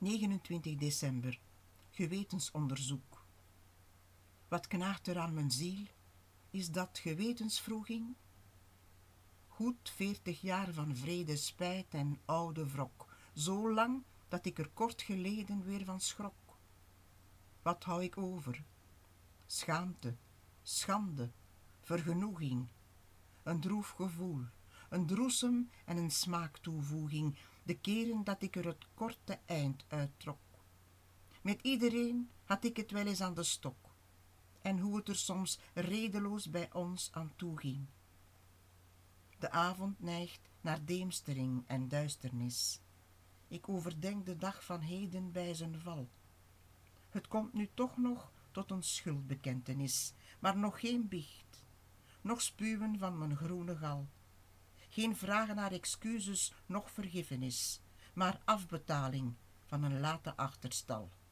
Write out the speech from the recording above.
29 december, gewetensonderzoek. Wat knaagt er aan mijn ziel? Is dat gewetenswroeging? Goed 40 jaar van vrede, spijt en oude wrok, zo lang dat ik er kort geleden weer van schrok. Wat hou ik over? Schaamte, schande, vergenoeging, een droef gevoel, een droesem en een smaaktoevoeging, de keren dat ik er het korte eind uittrok. Met iedereen had ik het wel eens aan de stok, en hoe het er soms redeloos bij ons aan toeging. De avond neigt naar deemstering en duisternis. Ik overdenk de dag van heden bij zijn val. Het komt nu toch nog tot een schuldbekentenis, maar nog geen biecht, nog spuwen van mijn groene gal. Geen vragen naar excuses, noch vergiffenis, maar afbetaling van een late achterstal.